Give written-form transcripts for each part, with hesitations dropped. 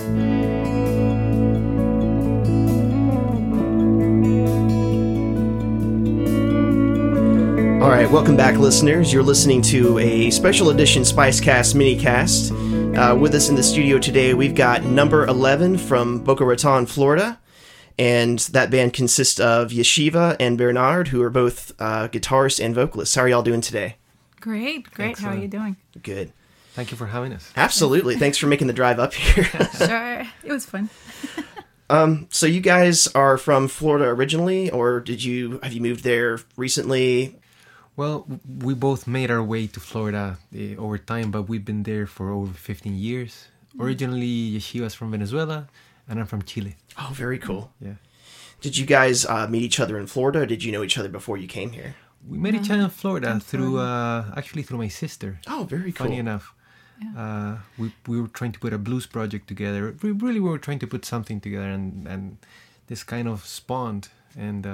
All right, welcome back, listeners. You're listening to a special edition Spicecast minicast. With us in the studio today, we've got Number 11 from Boca Raton, Florida. And that band consists of Yeshiva and Bernard, who are both guitarists and vocalists. How are y'all doing today? Great. Excellent. How are you doing? Good. Thank you for having us. Absolutely. Thanks for making the drive up here. Sure. It was fun. So you guys are from Florida originally, or have you moved there recently? Well, we both made our way to Florida over time, but we've been there for over 15 years. Originally, Yeshiva's from Venezuela, and I'm from Chile. Oh, very cool. Yeah. Did you guys meet each other in Florida, or did you know each other before you came here? We met each other in Florida through my sister. Oh, very cool. Funny enough. Yeah. We were trying to put a blues project together. We were trying to put something together, and this kind of spawned. And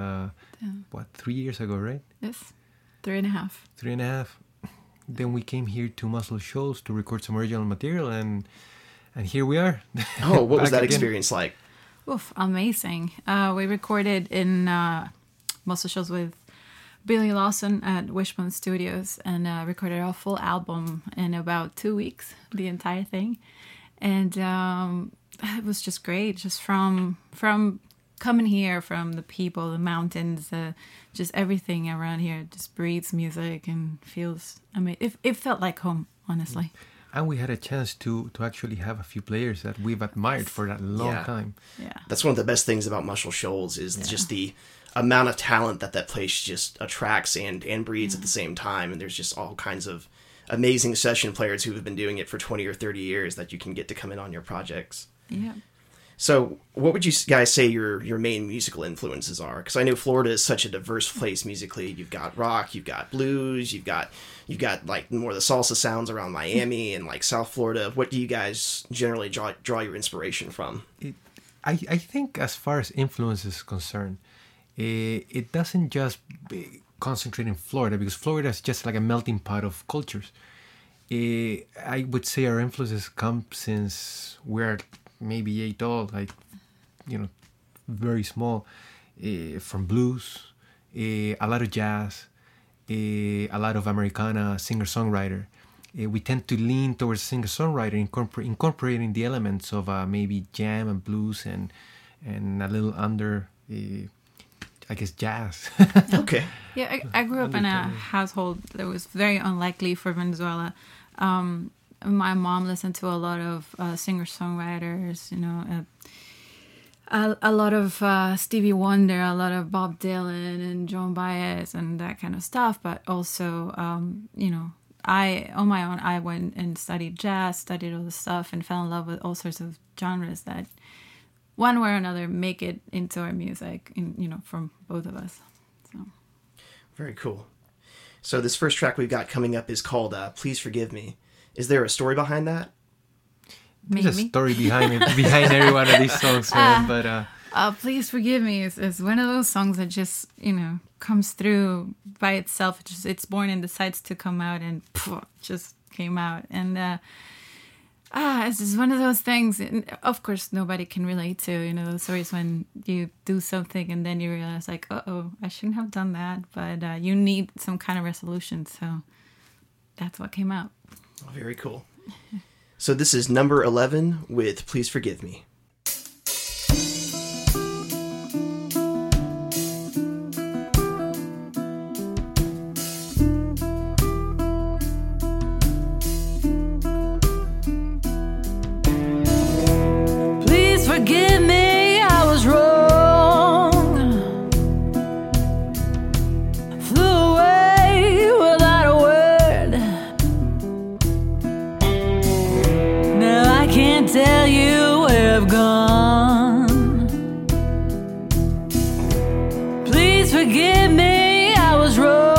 3 years ago, right? Yes. 3.5. 3.5. Then we came here to Muscle Shoals to record some original material, and here we are. Oh, what was that experience like? Oof, amazing. We recorded in Muscle Shoals with Billy Lawson at Wishbone Studios, and recorded our full album in about 2 weeks, the entire thing. And it was just great, just from coming here, from the people, the mountains, just everything around here just breathes music and feels, it felt like home, honestly. And we had a chance to actually have a few players that we've admired for that long time. Yeah. That's one of the best things about Muscle Shoals is just the amount of talent that place just attracts and breeds at the same time. And there's just all kinds of amazing session players who have been doing it for 20 or 30 years that you can get to come in on your projects. Yeah. So what would you guys say your main musical influences are? Because I know Florida is such a diverse place musically. You've got rock, you've got blues, you've got like more of the salsa sounds around Miami and like South Florida. What do you guys generally draw your inspiration from? I think as far as influence is concerned, it doesn't just concentrate in Florida, because Florida is just like a melting pot of cultures. I would say our influences come since we're maybe 8 old, like, very small, from blues, a lot of jazz, a lot of Americana, singer-songwriter. We tend to lean towards singer-songwriter, incorporating the elements of maybe jam and blues and a little under, I guess, jazz. Okay. Yeah, I grew up in a household that was very unlikely for Venezuela. My mom listened to a lot of singer-songwriters, a lot of Stevie Wonder, a lot of Bob Dylan and Joan Baez and that kind of stuff. But also, I, on my own, I went and studied jazz, studied all this stuff, and fell in love with all sorts of genres that one way or another make it into our music, from both of us. So. Very cool. So this first track we've got coming up is called Please Forgive Me. Is there a story behind that? Maybe. There's a story behind every one of these songs, man. But Please Forgive Me is one of those songs that just, comes through by itself. It's born and decides to come out, and just came out. And it's just one of those things. And of course, nobody can relate to, those stories when you do something and then you realize, like, I shouldn't have done that. But you need some kind of resolution. So that's what came out. Oh, very cool. So this is Number 11 with Please Forgive Me. Please forgive me, I was wrong. Flew away without a word. Now I can't tell you where I've gone. Please forgive me, I was wrong.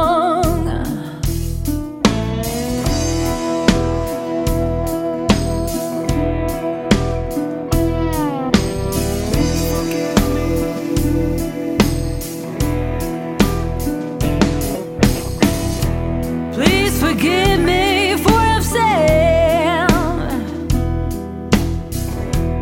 Please forgive me for what I've said.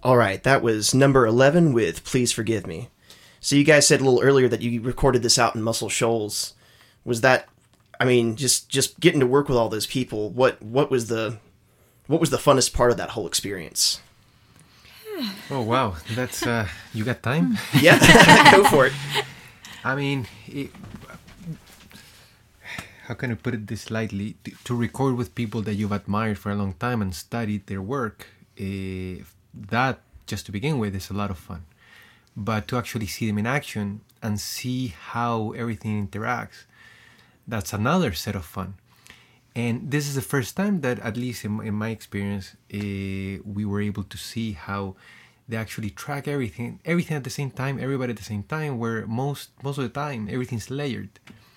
All right, that was number 11 with Please Forgive Me. So you guys said a little earlier that you recorded this out in Muscle Shoals. Was that, I mean, just getting to work with all those people, what was the funnest part of that whole experience? Oh, wow. That's, you got time? Yeah, go for it. I mean, how can I put it this lightly? To record with people that you've admired for a long time and studied their work, that, just to begin with, is a lot of fun. But to actually see them in action and see how everything interacts, that's another set of fun. And this is the first time that, at least in my experience, we were able to see how they actually track everything at the same time, everybody at the same time, where most of the time everything's layered.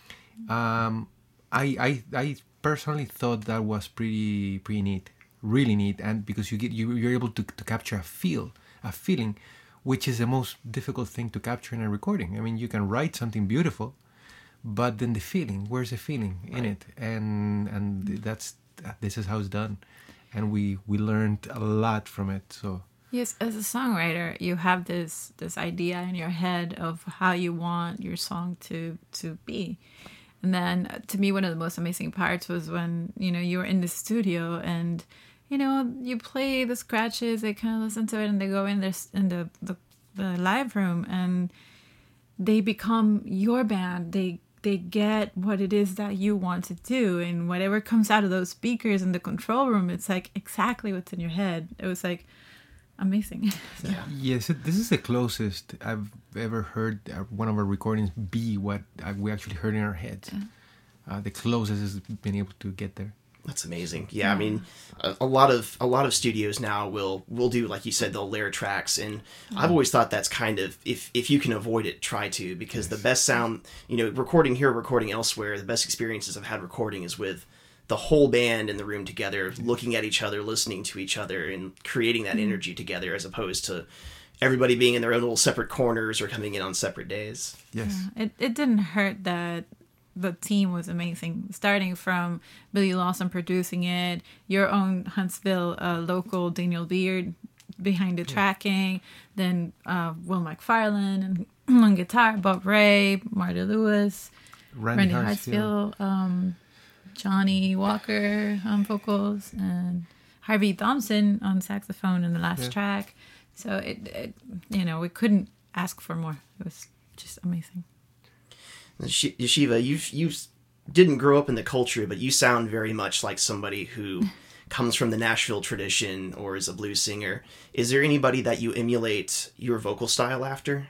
I personally thought that was pretty neat, really neat, and because you're able to capture a feeling, which is the most difficult thing to capture in a recording. I mean, you can write something beautiful, but then the feeling, where's the feeling in it? And this is how it's done, and we learned a lot from it. So yes, as a songwriter, you have this idea in your head of how you want your song to be. And then, to me, one of the most amazing parts was when, you were in the studio and, you play the scratches, they kind of listen to it, and they go in the live room, and they become your band. They get what it is that you want to do, and whatever comes out of those speakers in the control room, it's like exactly what's in your head. It was like amazing. So. Yeah. Yes, this is the closest I've ever heard one of our recordings be what we actually heard in our heads. Yeah. The closest has been able to get there. That's amazing. Yeah, I mean, a lot of studios now will do, like you said, they'll layer tracks, and I've always thought that's kind of, if you can avoid it, try to, because the best sound, recording here, recording elsewhere, the best experiences I've had recording is with the whole band in the room together, looking at each other, listening to each other, and creating that energy together, as opposed to everybody being in their own little separate corners or coming in on separate days. Yes. Yeah. It didn't hurt that the team was amazing, starting from Billy Lawson producing it, your own Huntsville local Daniel Beard behind the tracking, then Will McFarlane and on guitar, Bob Ray, Marty Lewis, Randy Hartsfield, Johnny Walker on vocals, and Harvey Thompson on saxophone in the last track. So it we couldn't ask for more. It was just amazing. Yeshiva, you didn't grow up in the culture, but you sound very much like somebody who comes from the Nashville tradition or is a blues singer. Is there anybody that you emulate your vocal style after?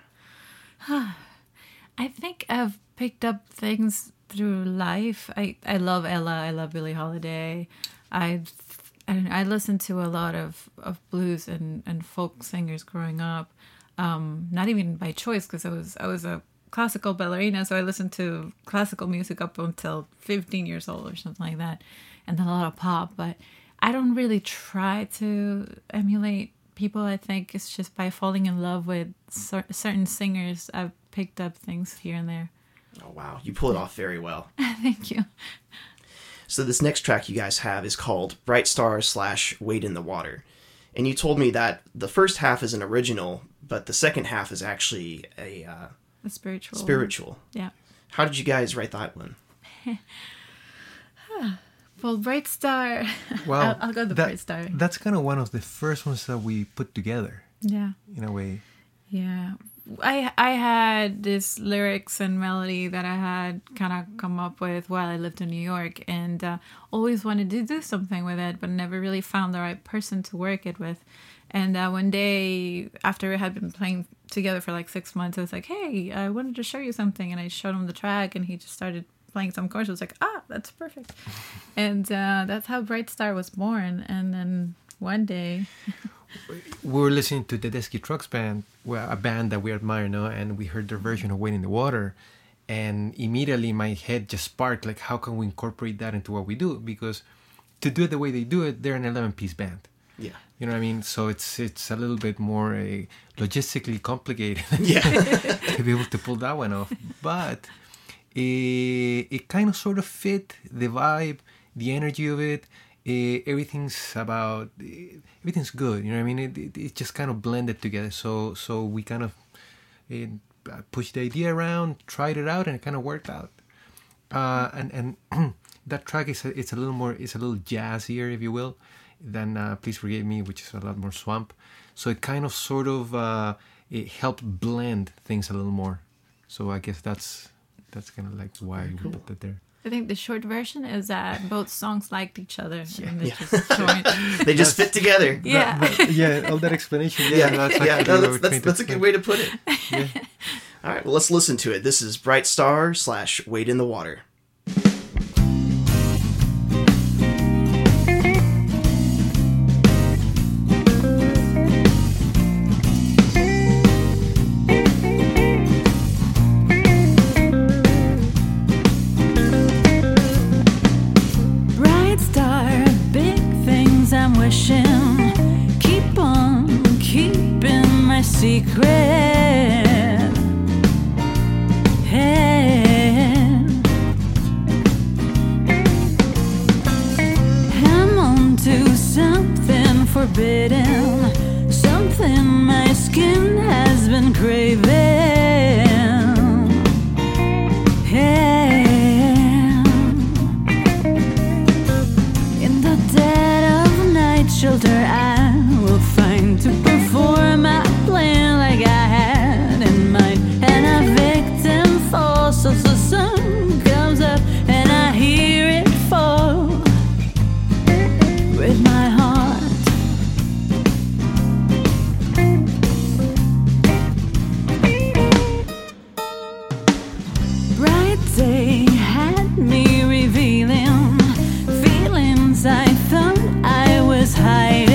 I think I've picked up things through life. I love Ella. I love Billie Holiday. I listened to a lot of blues and folk singers growing up. Not even by choice, because I was a classical ballerina, so I listened to classical music up until 15 years old or something like that, and then a lot of pop. But I don't really try to emulate people. I think it's just by falling in love with certain singers, I've picked up things here and there. Oh, wow. You pull it off very well. Thank you. So this next track you guys have is called Bright Star / Wade in the Water. And you told me that the first half is an original, but the second half is actually a spiritual. Yeah. How did you guys write that one? Well, Bright Star. Well, I'll go with Bright Star. That's kind of one of the first ones that we put together. Yeah. In a way. Yeah. I had this lyrics and melody that I had kind of come up with while I lived in New York, and always wanted to do something with it, but never really found the right person to work it with. And one day, after we had been playing together for like 6 months, I was like, hey, I wanted to show you something. And I showed him the track, and he just started playing some chords. I was like, that's perfect. And that's how Bright Star was born. And then one day... we were listening to the Tedeschi Trucks Band, a band that we admire, no? And we heard their version of Wade in the Water. And immediately my head just sparked, like, how can we incorporate that into what we do? Because to do it the way they do it, they're an 11-piece band. Yeah. You know what I mean? So it's a little bit more logistically complicated to be able to pull that one off. But it kind of sort of fit the vibe, the energy of it. everything's good. You know what I mean? It just kind of blended together. So we kind of pushed the idea around, tried it out, and it kind of worked out. And that track it's a little jazzier, if you will, than Please Forgive Me, which is a lot more swamp. So it kind of sort of it helped blend things a little more. So I guess that's kind of like why we put that there. I think the short version is that both songs liked each other. And they just joined. They just fit together. Yeah. All that explanation. That's a good way to put it. Yeah. All right, well, let's listen to it. This is Bright Star / Wade in the Water. Bright star, big things I'm wishing. Keep on keeping my secret. I'm on to something forbidden, something my skin has been craving. In the dead of night shelter I will find to perform my plan like I had in mind. And a victim falls as the sun comes up and I hear it fall with my heart. Bright day had me revealing feelings I thought I was hiding.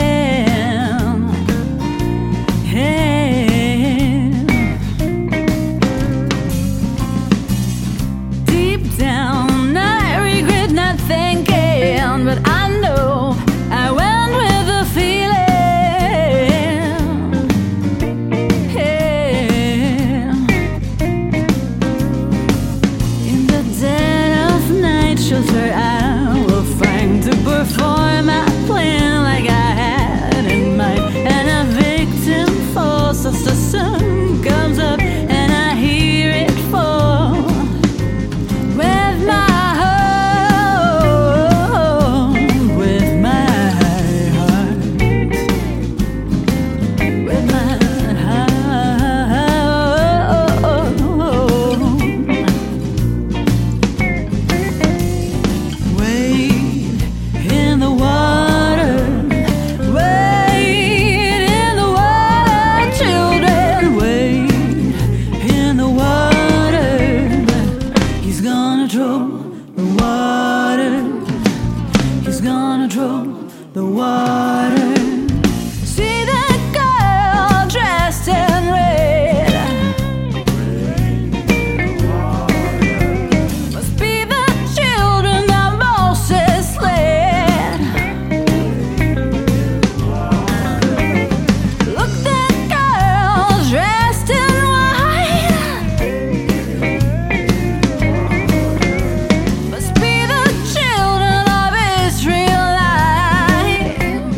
Deep down I regret not thinking, but I know I went with the feeling. In the dead of night shelter I will find to perform my plan like I had in mind. And a victim falls as the sun comes up and I hear it fall with my heart, with my heart, with my heart. Wade in the water, wade in the water, children, wade in the water. He's gonna throw the water, he's gonna throw the water. See that girl dressed in red, must be the children that Moses led. Look, that girl dressed in white, must be the children of Israelite.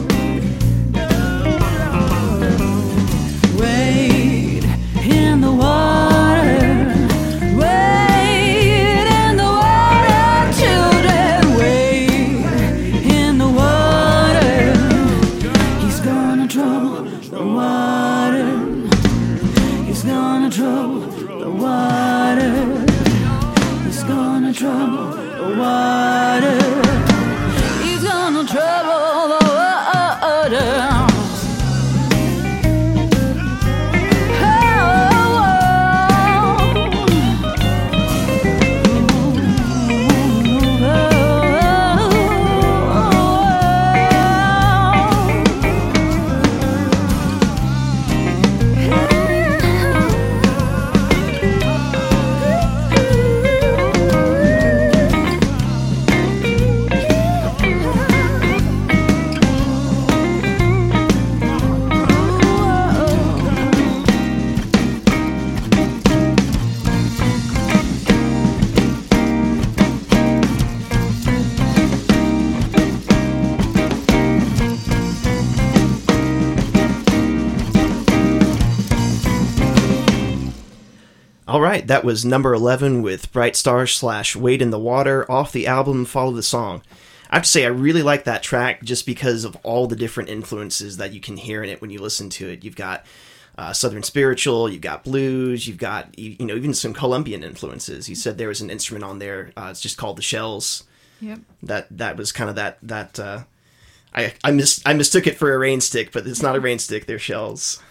Wade in the water, wade in the water, children, wade in the water. He's gonna throw the water, he's gonna throw the water, he's gonna throw the water, he's gonna trouble the water. All right, that was number 11 with Bright Stars / Wade in the Water off the album Follow the Song. I have to say, I really like that track just because of all the different influences that you can hear in it when you listen to it. You've got Southern spiritual, you've got blues, you've got, even some Colombian influences. He said there was an instrument on there, it's just called the shells. Yep. That was kind of that I mistook it for a rain stick, but it's not a rain stick, they're shells.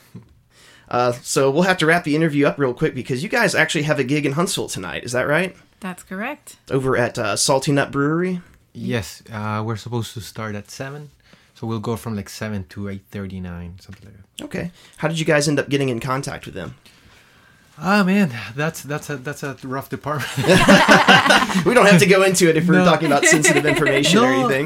So we'll have to wrap the interview up real quick because you guys actually have a gig in Huntsville tonight. Is that right? That's correct. Over at Salty Nut Brewery? Yes, we're supposed to start at 7. So we'll go from like 7 to 8:39, something like that. Okay. How did you guys end up getting in contact with them? Ah, man, that's a rough department. We don't have to go into it if we're talking about sensitive information or anything.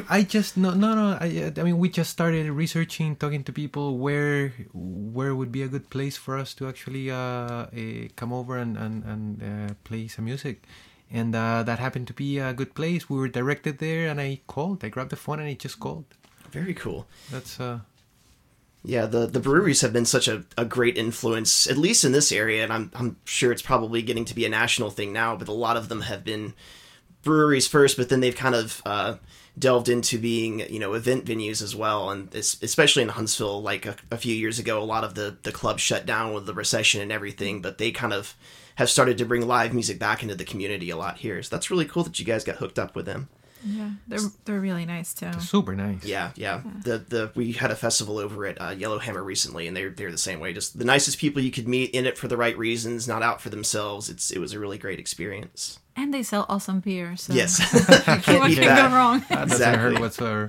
I mean, we just started researching, talking to people where would be a good place for us to actually come over and play some music. And that happened to be a good place. We were directed there, and I grabbed the phone, and I just called. Very cool. That's Yeah, the breweries have been such a great influence, at least in this area, and I'm sure it's probably getting to be a national thing now, but a lot of them have been breweries first, but then they've kind of delved into being, event venues as well, and especially in Huntsville, like a few years ago, a lot of the clubs shut down with the recession and everything, but they kind of have started to bring live music back into the community a lot here, so that's really cool that you guys got hooked up with them. Yeah, they're really nice too. super nice. Yeah. We had a festival over at Yellowhammer recently, and they're the same way. Just the nicest people you could meet, in it for the right reasons, not out for themselves. It was a really great experience. And they sell awesome beer. So Yes, what can go wrong? That doesn't hurt whatsoever.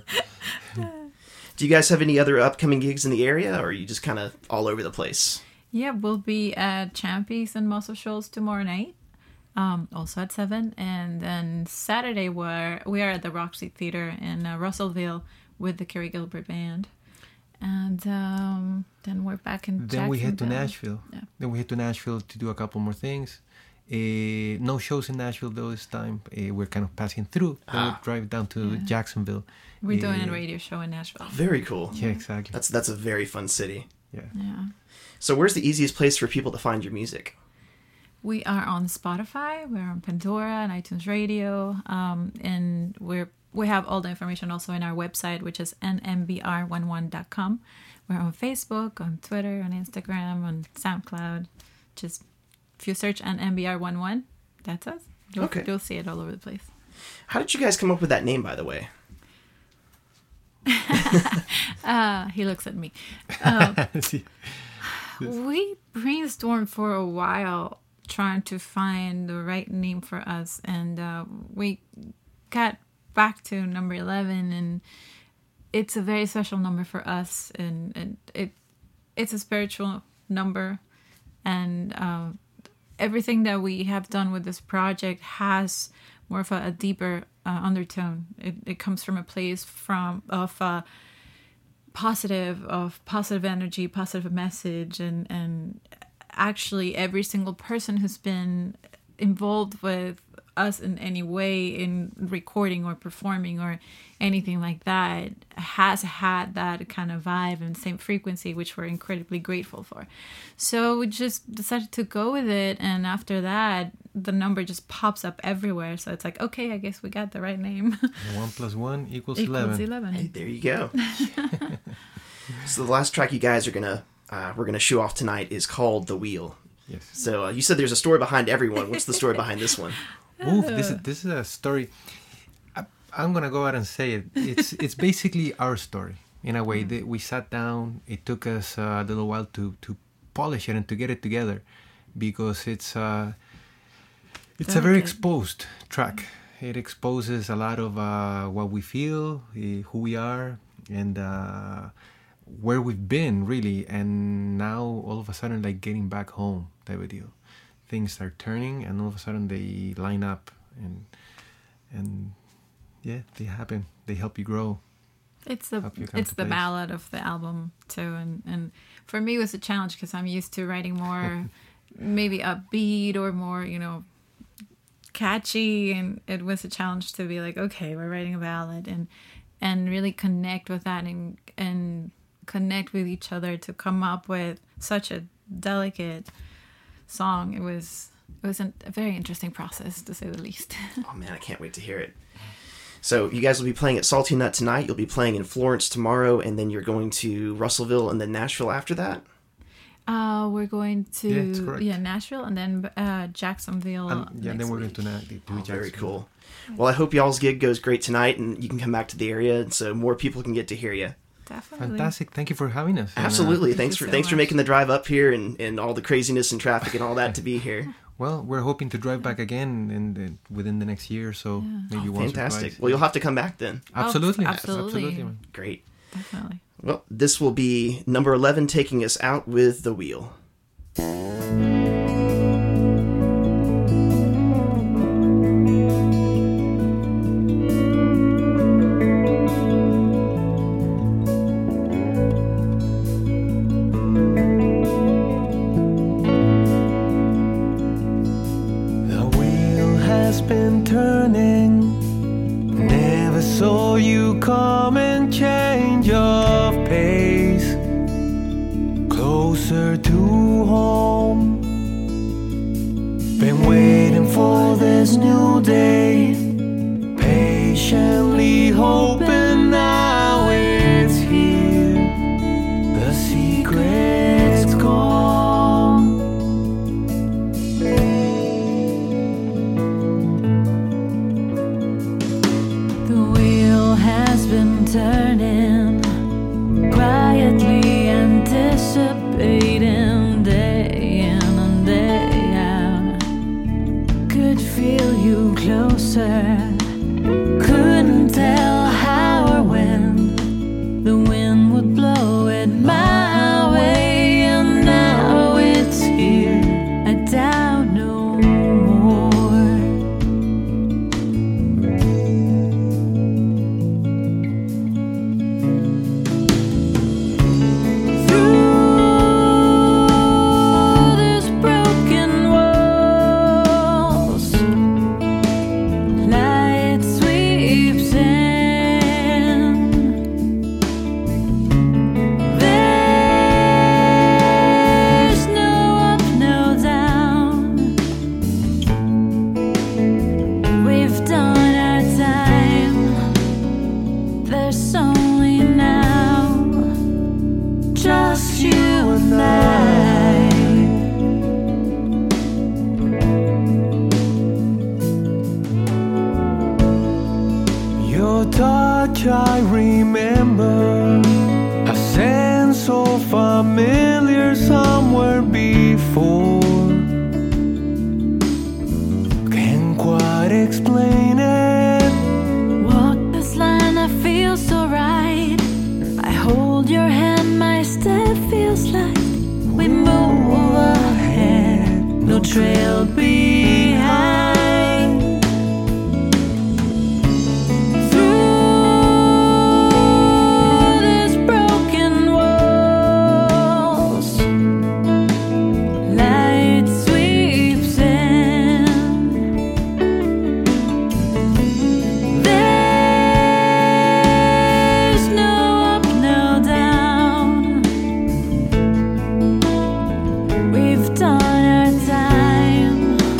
Do you guys have any other upcoming gigs in the area, or are you just kind of all over the place? Yeah, we'll be at Champy's and Muscle Shoals tomorrow night. Also at 7, and then Saturday we are at the Roxy Theater in Russellville with the Kerry Gilbert Band, and then we're back in. Then we head to Nashville. Yeah. Then we head to Nashville to do a couple more things. No shows in Nashville though this time. We're kind of passing through. Then we'll drive down to Jacksonville. We're doing a radio show in Nashville. Very cool. Yeah, exactly. That's a very fun city. Yeah. So where's the easiest place for people to find your music? We are on Spotify, we're on Pandora and iTunes Radio, and we have all the information also in our website, which is nmbr11.com. We're on Facebook, on Twitter, on Instagram, on SoundCloud. Just if you search nmbr11, that's us. You'll see it all over the place. How did you guys come up with that name, by the way? He looks at me. We brainstormed for a while, trying to find the right name for us, and we got back to number 11, and it's a very special number for us, and it's a spiritual number, and everything that we have done with this project has more of a deeper undertone. It comes from a place of positive energy, positive message, and actually every single person who's been involved with us in any way in recording or performing or anything like that has had that kind of vibe and same frequency, which we're incredibly grateful for. So we just decided to go with it, and after that the number just pops up everywhere, so it's like, okay, I guess we got the right name. 1 + 1 = 11. Hey, there you go. So the last track you guys are we're gonna show off tonight is called The Wheel. Yes. So you said there's a story behind everyone. What's the story behind this one? Oof, this is a story. I'm gonna go out and say it. It's basically our story in a way. That we sat down. It took us a little while to polish it and to get it together, because it's a very exposed track. It exposes a lot of what we feel, who we are, and where we've been really, and now all of a sudden, like getting back home type of deal. Things are turning, and all of a sudden they line up, and yeah, they happen. They help you grow. It's the ballad of the album too, and for me it was a challenge because I'm used to writing more maybe upbeat or more catchy, and it was a challenge to be like, okay, we're writing a ballad and really connect with that and connect with each other to come up with such a delicate song. It was it was a very interesting process, to say the least. Oh man, I can't wait to hear it. So you guys will be playing at Salty Nut tonight. You'll be playing in Florence tomorrow, and then you're going to Russellville and then Nashville after that? We're going to Yeah, that's correct. Nashville and then Jacksonville. Then we're going to Oh, very cool. Well, I hope y'all's gig goes great tonight, and you can come back to the area, and so more people can get to hear you. Definitely. Fantastic. Thank you for having us. Absolutely. Thank you so Thanks for much. making the drive up here and all the craziness and traffic and all that to be here. Well, we're hoping to drive back again within the next year or so. Maybe once or Fantastic. twice. Well, you'll have to come back then. Absolutely. Absolutely. Man. Great. Definitely. Well, this will be number 11 taking us out with The Wheel. The wheel has been turning. Never saw you come and change of pace. Closer to home. Been waiting for this new day. Patiently hoping now it's here. The secret's gone. The wheel has been turning, quietly anticipating day in and day out. Could feel you closer, couldn't tell how or when the wind would blow it my way, and now it's here. I doubt no more. Through these broken walls, light sweeps in. There's no up, no down. We've done our time. There's only now, just you and I. Your touch I remember, a sense so familiar somewhere before. Can't quite explain it. Walk this line, I feel so right. I hold your hand, my step feels like we move ahead, no trail behind. Through these broken walls, light sweeps in. There's no up, no down. We've done our time.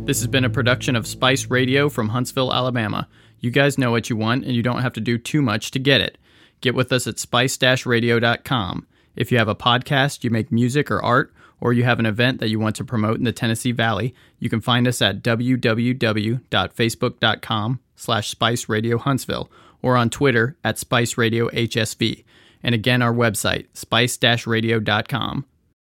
This has been a production of Spice Radio from Huntsville, Alabama. You guys know what you want, and you don't have to do too much to get it. Get with us at spice-radio.com. If you have a podcast, you make music or art, or you have an event that you want to promote in the Tennessee Valley, you can find us at www.facebook.com/Spice Radio Huntsville or on Twitter at Spice Radio HSV. And again, our website, spice-radio.com.